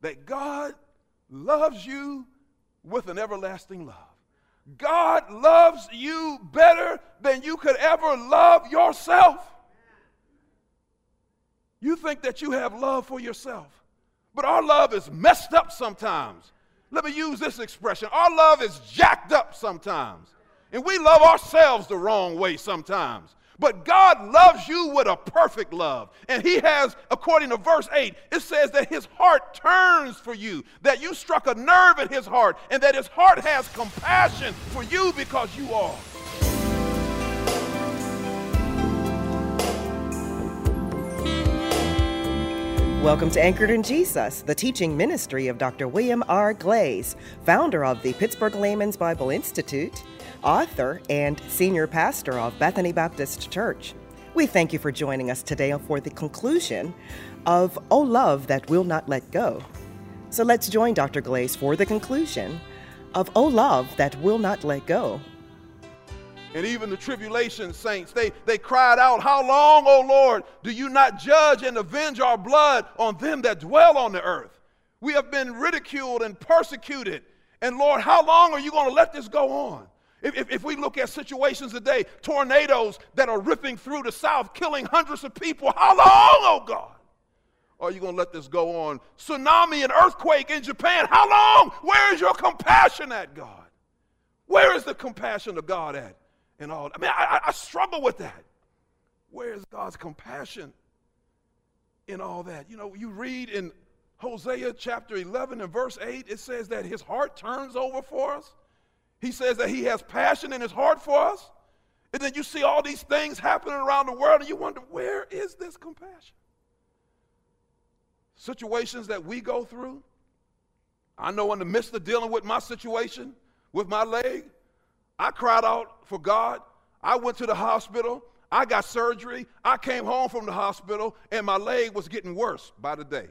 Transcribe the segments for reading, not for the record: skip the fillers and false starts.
that God loves you with an everlasting love. God loves you better than you could ever love yourself. You think that you have love for yourself, but our love is messed up sometimes. Let me use this expression. Our love is jacked up sometimes, and we love ourselves the wrong way sometimes. But God loves you with a perfect love. And he has, according to verse 8, it says that his heart turns for you, that you struck a nerve in his heart, and that his heart has compassion for you because you are. Welcome to Anchored in Jesus, the teaching ministry of Dr. William R. Glaze, founder of the Pittsburgh Layman's Bible Institute, author and senior pastor of Bethany Baptist Church. We thank you for joining us today for the conclusion of O Love That Will Not Let Go. So let's join Dr. Glaze for the conclusion of O Love That Will Not Let Go. And even the tribulation saints, they cried out, "How long, O Lord, do you not judge and avenge our blood on them that dwell on the earth? We have been ridiculed and persecuted. And Lord, how long are you going to let this go on?" If we look at situations today, tornadoes that are ripping through the South, killing hundreds of people, how long, oh God, are you going to let this go on? Tsunami and earthquake in Japan, how long? Where is your compassion at, God? Where is the compassion of God at? And all. I mean, I struggle with that. Where is God's compassion in all that? You know, you read in Hosea chapter 11 and verse 8, it says that his heart turns over for us. He says that he has passion in his heart for us. And then you see all these things happening around the world and you wonder, where is this compassion? Situations that we go through. I know in the midst of dealing with my situation, with my leg, I cried out for God. I went to the hospital. I got surgery. I came home from the hospital, and my leg was getting worse by the day.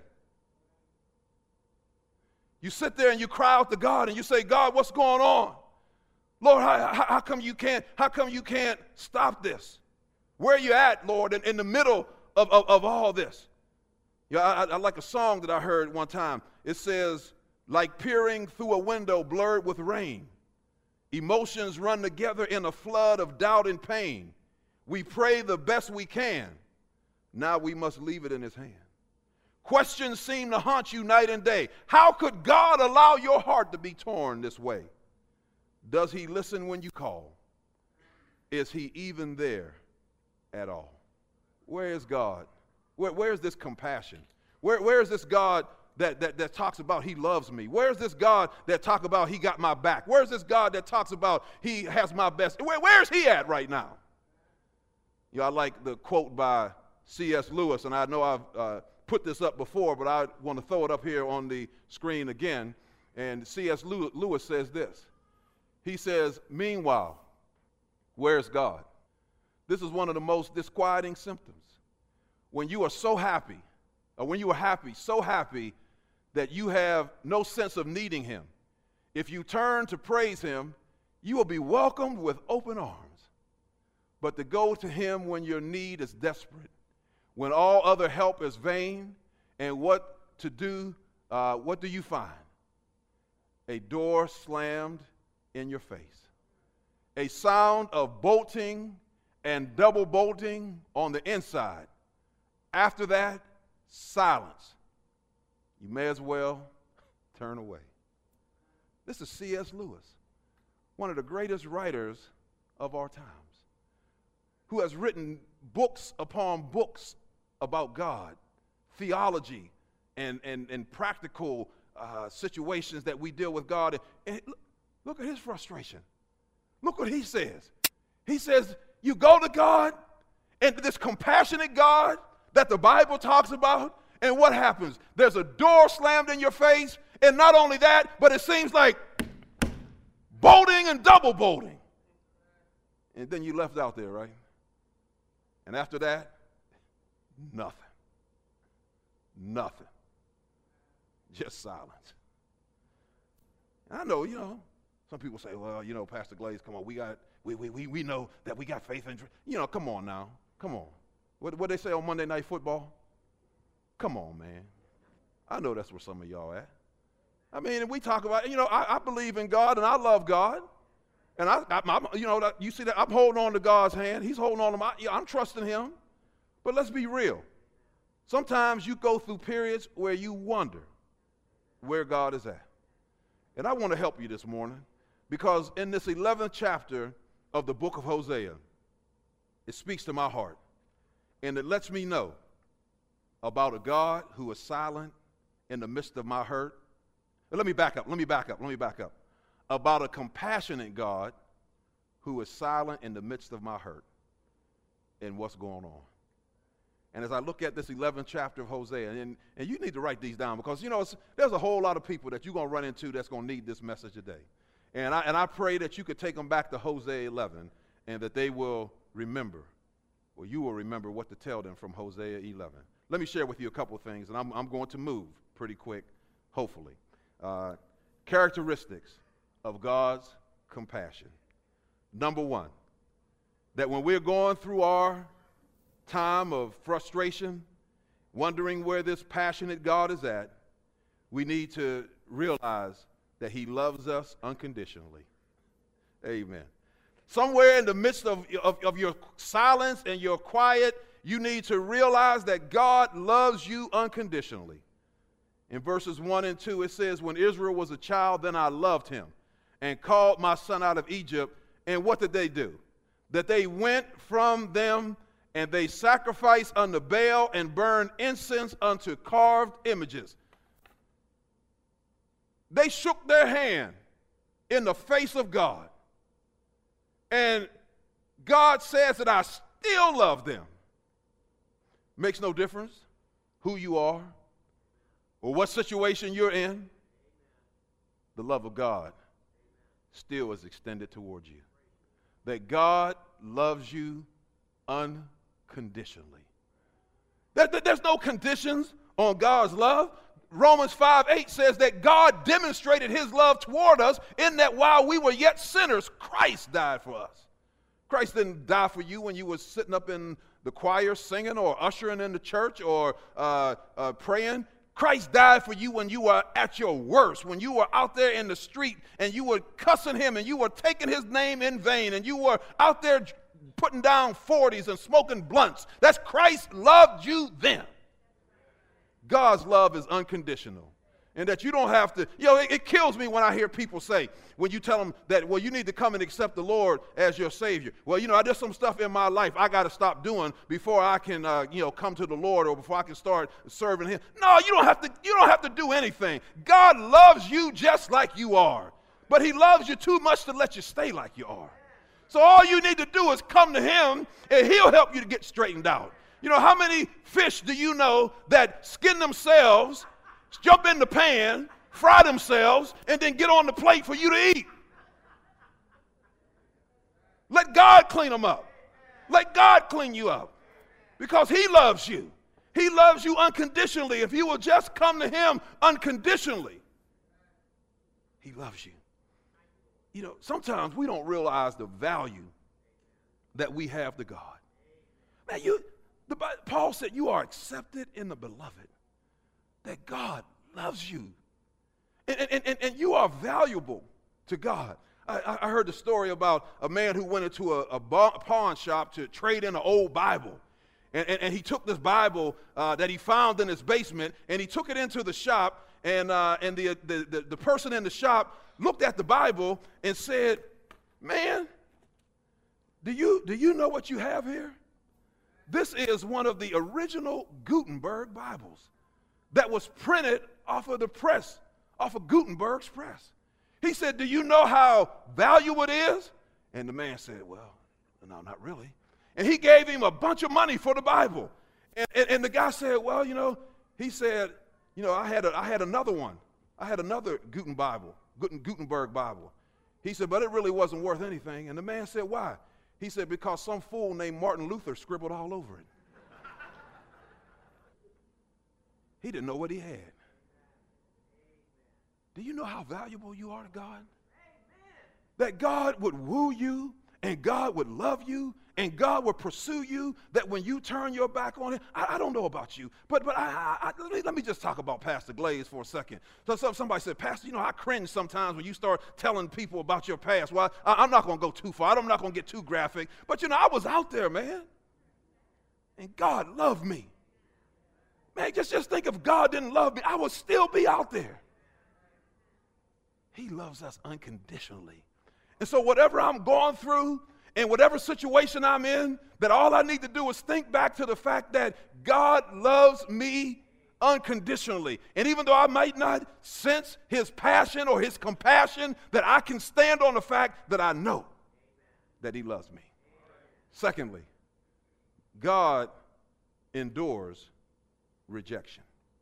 You sit there and you cry out to God, and you say, "God, what's going on? Lord, how come you can't stop this? Where are you at, Lord, in the middle of all this?" Yeah, I like a song that I heard one time. It says, "Like peering through a window blurred with rain. Emotions run together in a flood of doubt and pain. We pray the best we can. Now we must leave it in his hand. Questions seem to haunt you night and day. How could God allow your heart to be torn this way? Does he listen when you call? Is he even there at all?" Where is God? Where is this compassion? Where is this God that talks about he loves me? Where's this God that talks about he got my back? Where's this God that talks about he has my best? Where's he at right now? You know, I like the quote by C.S. Lewis, and I know I've put this up before, but I want to throw it up here on the screen again. And C.S. Lewis says this. He says, "Meanwhile, where's God?" This is one of the most disquieting symptoms. When you are so happy, or when you are happy, so happy that you have no sense of needing him. If you turn to praise him, you will be welcomed with open arms. But to go to him when your need is desperate, when all other help is vain, and what do you find? A door slammed in your face. A sound of bolting and double bolting on the inside. After that, silence. You may as well turn away. This is C.S. Lewis, one of the greatest writers of our times, who has written books upon books about God, theology, and practical situations that we deal with God. And look at his frustration. Look what he says. He says, you go to God, and this compassionate God that the Bible talks about, and what happens? There's a door slammed in your face, and not only that, but it seems like bolting and double bolting. And then you left out there, right? And after that, nothing. Nothing. Just silence. And I know, some people say, well, Pastor Glaze, come on, we know that we got faith in, come on now. Come on. What they say on Monday Night Football? Come on, man. I know that's where some of y'all at. I mean, we talk about, I believe in God and I love God. And you see that I'm holding on to God's hand. He's holding on to I'm trusting him. But let's be real. Sometimes you go through periods where you wonder where God is at. And I want to help you this morning because in this 11th chapter of the book of Hosea, it speaks to my heart. And it lets me know about a God who is silent in the midst of my hurt. But let me back up. About a compassionate God who is silent in the midst of my hurt and what's going on. And as I look at this 11th chapter of Hosea, and you need to write these down because, there's a whole lot of people that you're going to run into that's going to need this message today. And I pray that you could take them back to Hosea 11 and that they will remember, or you will remember what to tell them from Hosea 11. Let me share with you a couple of things, and I'm going to move pretty quick, hopefully. Characteristics of God's compassion. Number one, that when we're going through our time of frustration, wondering where this passionate God is at, we need to realize that he loves us unconditionally. Amen. Somewhere in the midst of your silence and your quiet, you need to realize that God loves you unconditionally. In verses 1 and 2, it says, when Israel was a child, then I loved him and called my son out of Egypt. And what did they do? That they went from them and they sacrificed unto Baal and burned incense unto carved images. They shook their hand in the face of God. And God says that I still love them. Makes no difference who you are or what situation you're in. The love of God still is extended towards you. That God loves you unconditionally. There's no conditions on God's love. Romans 5:8 says that God demonstrated his love toward us in that while we were yet sinners, Christ died for us. Christ didn't die for you when you were sitting up in the choir singing or ushering in the church or praying. Christ died for you when you were at your worst, when you were out there in the street and you were cussing him and you were taking his name in vain and you were out there putting down 40s and smoking blunts. That's Christ loved you then. God's love is unconditional. And that you don't have to, it kills me when I hear people say, when you tell them that, well, you need to come and accept the Lord as your Savior. Well, there's some stuff in my life I got to stop doing before I can, come to the Lord or before I can start serving him. No, you don't have to do anything. God loves you just like you are. But he loves you too much to let you stay like you are. So all you need to do is come to him and he'll help you to get straightened out. How many fish do you know that skin themselves, jump in the pan, fry themselves, and then get on the plate for you to eat? Let God clean them up. Let God clean you up because he loves you. He loves you unconditionally. If you will just come to him unconditionally, he loves you. Sometimes we don't realize the value that we have to God. Man, Paul said you are accepted in the beloved. That God loves you. And you are valuable to God. I heard the story about a man who went into a pawn shop to trade in an old Bible. And he took this Bible that he found in his basement, and he took it into the shop, and the person in the shop looked at the Bible and said, man, do you know what you have here? This is one of the original Gutenberg Bibles that was printed off of the press, off of Gutenberg's press. He said, do you know how valuable it is? And the man said, well, no, not really. And he gave him a bunch of money for the Bible. And the guy said, well, he said, I had another one. I had another Gutenberg Bible. He said, but it really wasn't worth anything. And the man said, why? He said, because some fool named Martin Luther scribbled all over it. He didn't know what he had. Do you know how valuable you are to God? That God would woo you and God would love you and God will pursue you, that when you turn your back on him, I don't know about you, but let me just talk about Pastor Glaze for a second. So somebody said, Pastor, I cringe sometimes when you start telling people about your past. Well, I'm not going to go too far. I'm not going to get too graphic. But, I was out there, man, and God loved me. Man, just think if God didn't love me, I would still be out there. He loves us unconditionally. And so whatever I'm going through and whatever situation I'm in, that all I need to do is think back to the fact that God loves me unconditionally. And even though I might not sense his passion or his compassion, that I can stand on the fact that I know that he loves me. Secondly, God endures rejection.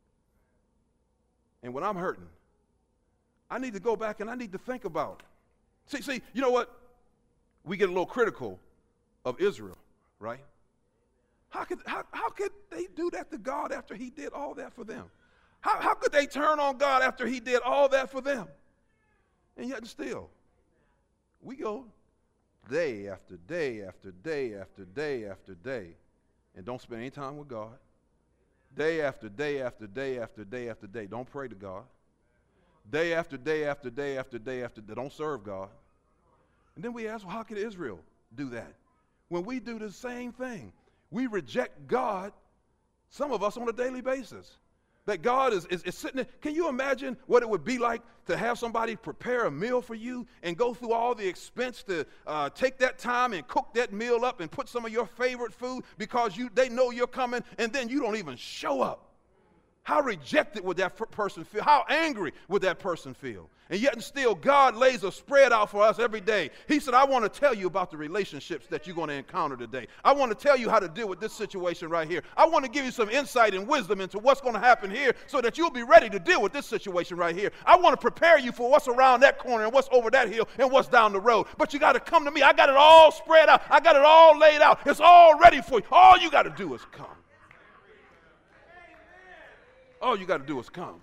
And when I'm hurting, I need to go back and I need to think about it. See, you know what? We get a little critical of Israel, right? How could they do that to God after he did all that for them? How could they turn on God after he did all that for them? And yet still, we go day after day after day after day after day and don't spend any time with God. Day after day after day after day after day. Don't pray to God. Day after day after day after day after day. Don't serve God. And then we ask, well, how could Israel do that? When we do the same thing, we reject God, some of us on a daily basis. That God is sitting there. Can you imagine what it would be like to have somebody prepare a meal for you and go through all the expense to take that time and cook that meal up and put some of your favorite food because they know you're coming, and then you don't even show up? How rejected would that person feel? How angry would that person feel? And yet and still, God lays a spread out for us every day. He said, I want to tell you about the relationships that you're going to encounter today. I want to tell you how to deal with this situation right here. I want to give you some insight and wisdom into what's going to happen here so that you'll be ready to deal with this situation right here. I want to prepare you for what's around that corner and what's over that hill and what's down the road. But you got to come to me. I got it all spread out. I got it all laid out. It's all ready for you. All you got to do is come. All you got to do is come.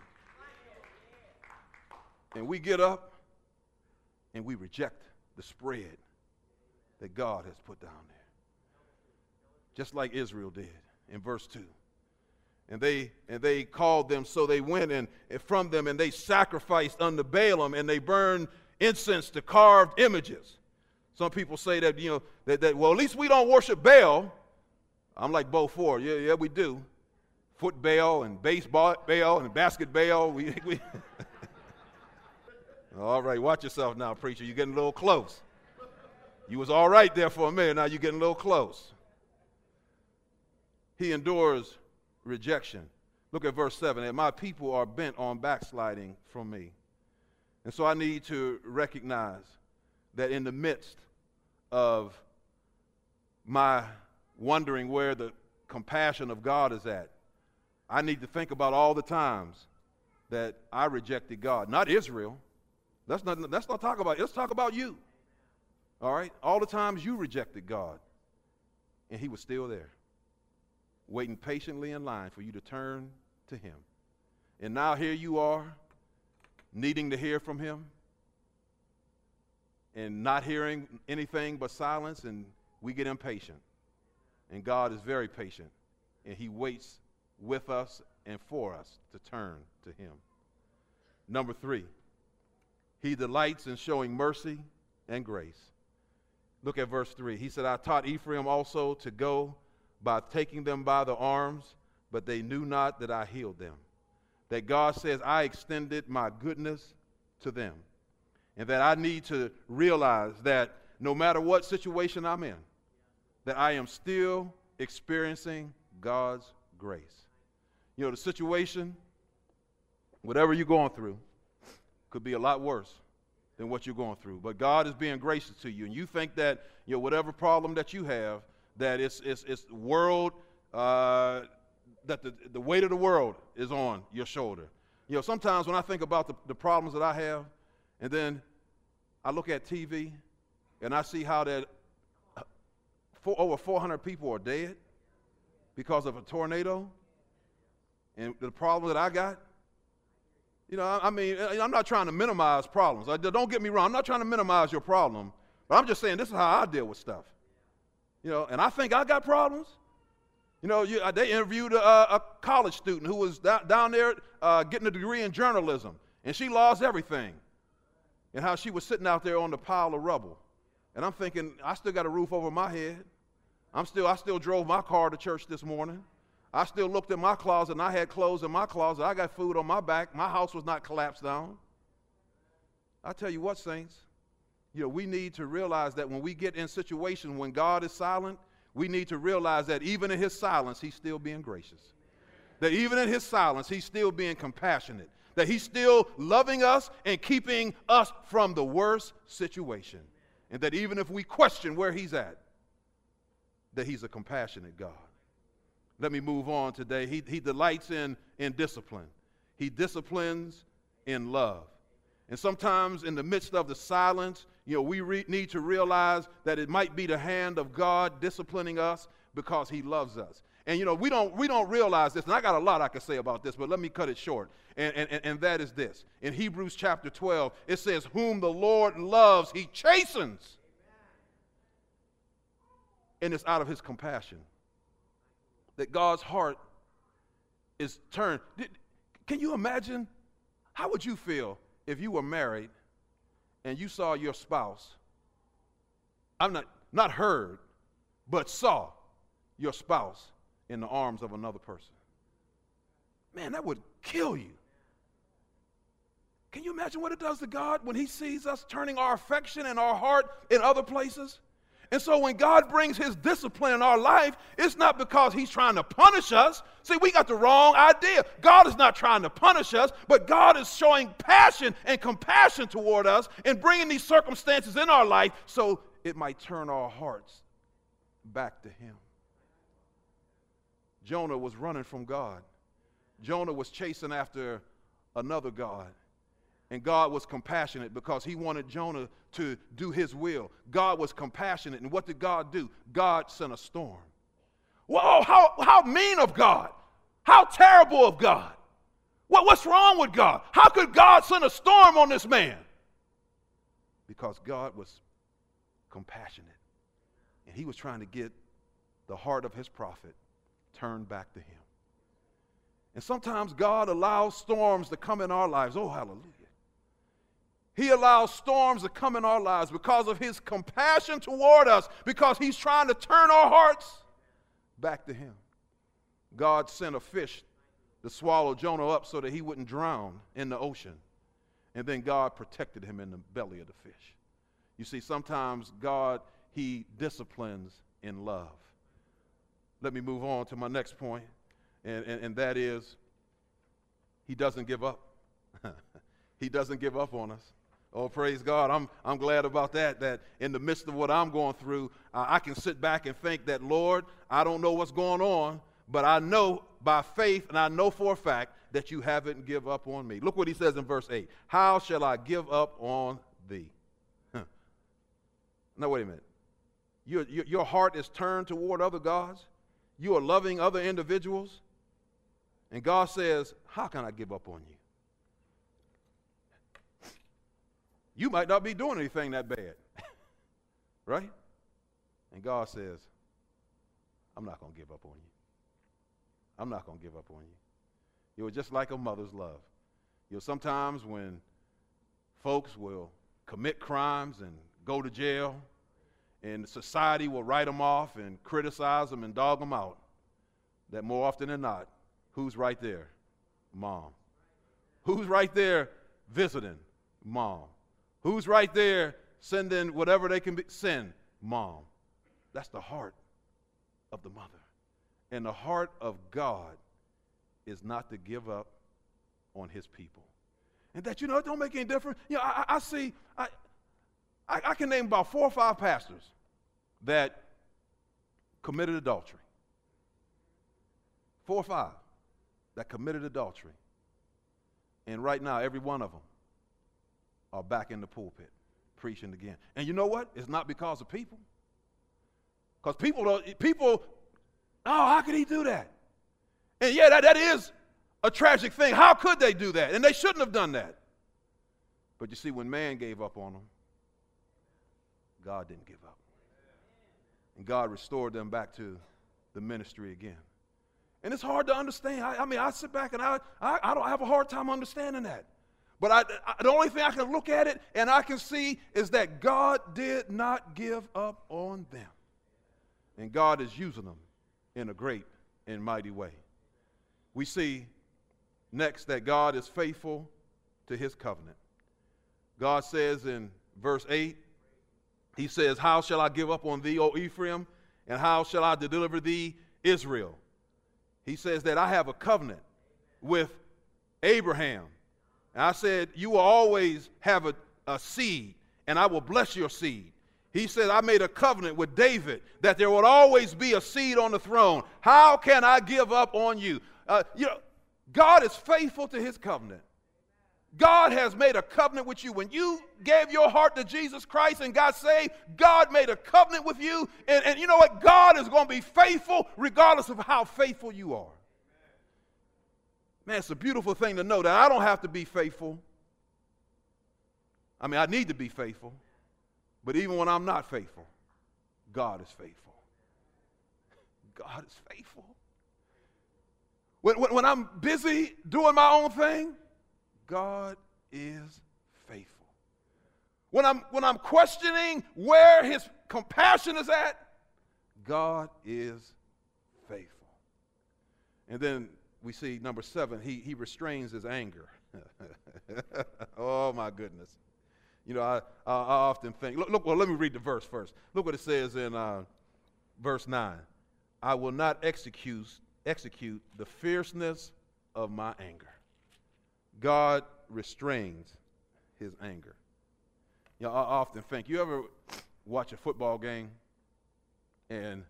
And we get up and we reject the spread that God has put down there. Just like Israel did in verse 2. And they called them, so they went and from them and they sacrificed unto Baalim, and they burned incense to carved images. Some people say that, that well, at least we don't worship Baal. I'm like Bo Ford. Yeah, we do. Foot Baal and baseball Baal and basket Baal. We All right, watch yourself now, preacher. You're getting a little close. You was all right there for a minute. Now you're getting a little close. He endures rejection. Look at verse 7. And my people are bent on backsliding from me. And so I need to recognize that in the midst of my wondering where the compassion of God is at, I need to think about all the times that I rejected God. Not Israel. Let's not talk about it. Let's talk about you. All right? All the times you rejected God. And he was still there, waiting patiently in line for you to turn to him. And now here you are, needing to hear from him and not hearing anything but silence, and we get impatient. And God is very patient, and he waits with us and for us to turn to him. Number 3, he delights in showing mercy and grace. Look at verse 3. He said, I taught Ephraim also to go by taking them by the arms, but they knew not that I healed them. That God says, I extended my goodness to them. And that I need to realize that no matter what situation I'm in, that I am still experiencing God's grace. The situation, whatever you're going through, could be a lot worse than what you're going through. But God is being gracious to you. And you think that, whatever problem that you have, that it's world, that the weight of the world is on your shoulder. Sometimes when I think about the problems that I have, and then I look at TV and I see how that over 400 people are dead because of a tornado, and the problem that I got, I'm not trying to minimize problems. Don't get me wrong. I'm not trying to minimize your problem, but I'm just saying this is how I deal with stuff. And I think I got problems. They interviewed a college student who was down there getting a degree in journalism, and she lost everything. And how she was sitting out there on the pile of rubble. And I'm thinking, I still got a roof over my head. I still drove my car to church this morning. I still looked at my closet, and I had clothes in my closet. I got food on my back. My house was not collapsed down. I tell you what, saints, we need to realize that when we get in situations when God is silent, we need to realize that even in his silence, he's still being gracious. That even in his silence, he's still being compassionate. That he's still loving us and keeping us from the worst situation. And that even if we question where he's at, that he's a compassionate God. Let me move on today. He delights in discipline. He disciplines in love. And sometimes in the midst of the silence, we need to realize that it might be the hand of God disciplining us because he loves us. And we don't realize this, and I got a lot I could say about this, but let me cut it short. And that is this. In Hebrews chapter 12, it says, whom the Lord loves, he chastens. And it's out of his compassion that God's heart is turned. Can you imagine? How would you feel if you were married and you saw your spouse, I'm not heard, but saw your spouse in the arms of another person? Man, that would kill you. Can you imagine what it does to God when he sees us turning our affection and our heart in other places? And so when God brings his discipline in our life, it's not because he's trying to punish us. See, we got the wrong idea. God is not trying to punish us, but God is showing passion and compassion toward us and bringing these circumstances in our life so it might turn our hearts back to him. Jonah was running from God. Jonah was chasing after another God. And God was compassionate because he wanted Jonah to do his will. God was compassionate. And what did God do? God sent a storm. Whoa, how mean of God. How terrible of God. What's wrong with God? How could God send a storm on this man? Because God was compassionate. And he was trying to get the heart of his prophet turned back to him. And sometimes God allows storms to come in our lives. Oh, hallelujah. He allows storms to come in our lives because of his compassion toward us, because he's trying to turn our hearts back to him. God sent a fish to swallow Jonah up so that he wouldn't drown in the ocean. And then God protected him in the belly of the fish. You see, sometimes God, he disciplines in love. Let me move on to my next point, and that is, he doesn't give up. He doesn't give up on us. Oh, praise God. I'm glad about that in the midst of what I'm going through, I can sit back and think that, Lord, I don't know what's going on, but I know by faith and I know for a fact that you haven't given up on me. Look what he says in verse 8. How shall I give up on thee? Now, wait a minute. Your heart is turned toward other gods. You are loving other individuals. And God says, how can I give up on you? You might not be doing anything that bad, right? And God says, I'm not going to give up on you. I'm not going to give up on you. It was just like a mother's love. Sometimes when folks will commit crimes and go to jail, and society will write them off and criticize them and dog them out, that more often than not, who's right there? Mom. Who's right there visiting? Mom. Who's right there sending whatever they can send? Mom. That's the heart of the mother. And the heart of God is not to give up on his people. And that, it don't make any difference. I can name about 4 or 5 pastors that committed adultery. 4 or 5 that committed adultery. And right now, every one of them are back in the pulpit preaching again. And you know what? It's not because of people. Because people, how could he do that? And yeah, that is a tragic thing. How could they do that? And they shouldn't have done that. But you see, when man gave up on them, God didn't give up. And God restored them back to the ministry again. And it's hard to understand. I sit back and I don't have a hard time understanding that. But the only thing I can look at it and I can see is that God did not give up on them. And God is using them in a great and mighty way. We see next that God is faithful to his covenant. God says in verse 8, he says, how shall I give up on thee, O Ephraim, and how shall I deliver thee, Israel? He says that I have a covenant with Abraham. And I said, you will always have a seed, and I will bless your seed. He said, I made a covenant with David that there would always be a seed on the throne. How can I give up on you? God is faithful to his covenant. God has made a covenant with you. When you gave your heart to Jesus Christ and got saved, God made a covenant with you. And you know what? God is going to be faithful regardless of how faithful you are. Man, it's a beautiful thing to know that I don't have to be faithful. I mean, I need to be faithful. But even when I'm not faithful, God is faithful. God is faithful. When I'm busy doing my own thing, God is faithful. When I'm questioning where his compassion is at, God is faithful. And then we see number 7, he restrains his anger. Oh my goodness. You know, I often think, look, well, let me read the verse first. Look what it says in verse 9. I will not execute the fierceness of my anger. God restrains his anger. You know, I often think, you ever watch a football game and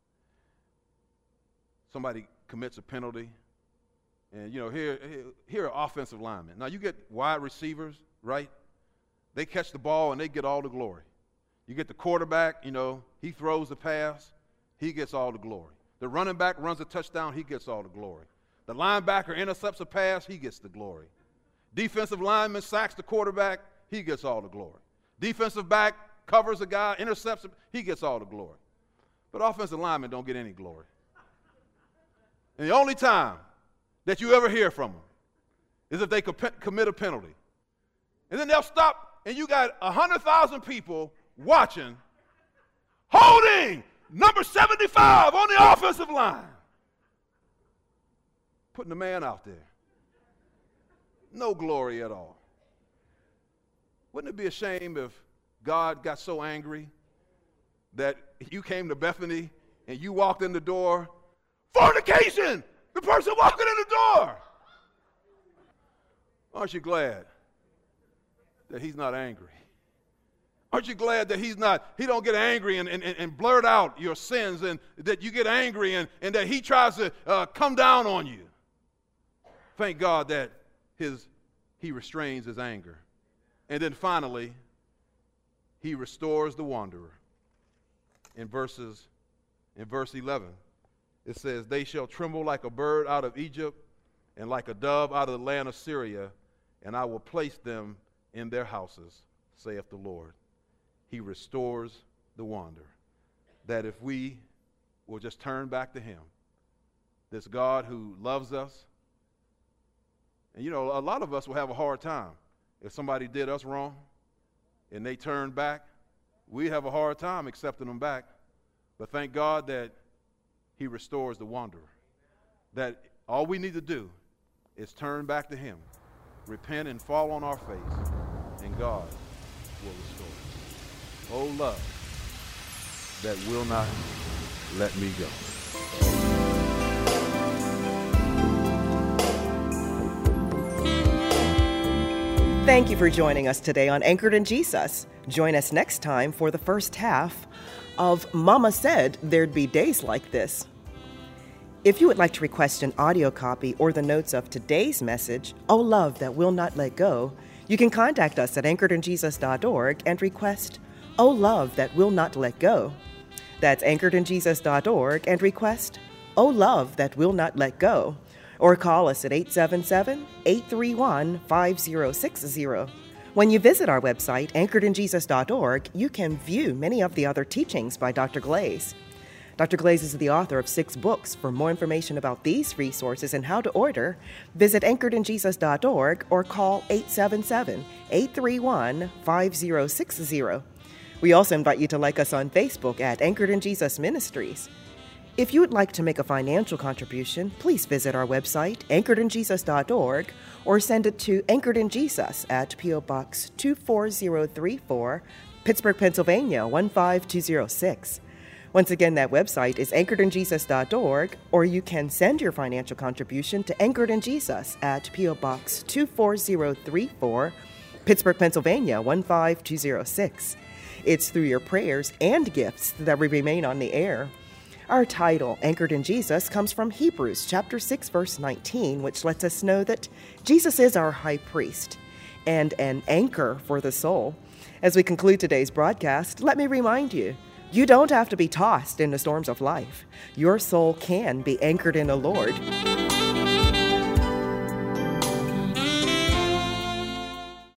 somebody commits a penalty, and you know, here are offensive linemen. Now you get wide receivers, right? They catch the ball and they get all the glory. You get the quarterback, you know, he throws the pass, he gets all the glory. The running back runs a touchdown, he gets all the glory. The linebacker intercepts a pass, he gets the glory. Defensive lineman sacks the quarterback, he gets all the glory. Defensive back covers a guy, intercepts him, he gets all the glory. But offensive linemen don't get any glory. And the only time that you ever hear from them is if they commit a penalty. And then they'll stop, and you got 100,000 people watching, holding number 75 on the offensive line, putting the man out there. No glory at all. Wouldn't it be a shame if God got so angry that you came to Bethany and you walked in the door, fornication, the person walking in the door? Aren't you glad that he's not angry? Aren't you glad that he don't get angry and blurt out your sins, and that you get angry and that he tries to come down on you? Thank God that he restrains his anger. And then finally, he restores the wanderer. In verse 11, it says, they shall tremble like a bird out of Egypt and like a dove out of the land of Syria, and I will place them in their houses, saith the Lord. He restores the wanderer. That if we will just turn back to him, this God who loves us, and you know, a lot of us will have a hard time. If somebody did us wrong and they turned back, we have a hard time accepting them back. But thank God that he restores the wanderer. That all we need to do is turn back to him, repent and fall on our face, and God will restore us. Oh, love that will not let me go. Thank you for joining us today on Anchored in Jesus. Join us next time for the first half of Mama Said There'd Be Days Like This. If you would like to request an audio copy or the notes of today's message, Oh Love That Will Not Let Go, you can contact us at anchoredinjesus.org and request Oh Love That Will Not Let Go. That's anchoredinjesus.org and request Oh Love That Will Not Let Go. Or call us at 877-831-5060. When you visit our website, anchoredinjesus.org, you can view many of the other teachings by Dr. Glaze. Dr. Glaze is the author of 6 books. For more information about these resources and how to order, visit anchoredinjesus.org or call 877-831-5060. We also invite you to like us on Facebook at Anchored in Jesus Ministries. If you would like to make a financial contribution, please visit our website, anchoredinjesus.org, or send it to Anchored in Jesus at P.O. Box 24034, Pittsburgh, Pennsylvania 15206. Once again, that website is anchoredinjesus.org, or you can send your financial contribution to Anchored in Jesus at P.O. Box 24034, Pittsburgh, Pennsylvania 15206. It's through your prayers and gifts that we remain on the air. Our title, Anchored in Jesus, comes from Hebrews chapter 6, verse 19, which lets us know that Jesus is our high priest and an anchor for the soul. As we conclude today's broadcast, let me remind you, you don't have to be tossed in the storms of life. Your soul can be anchored in the Lord.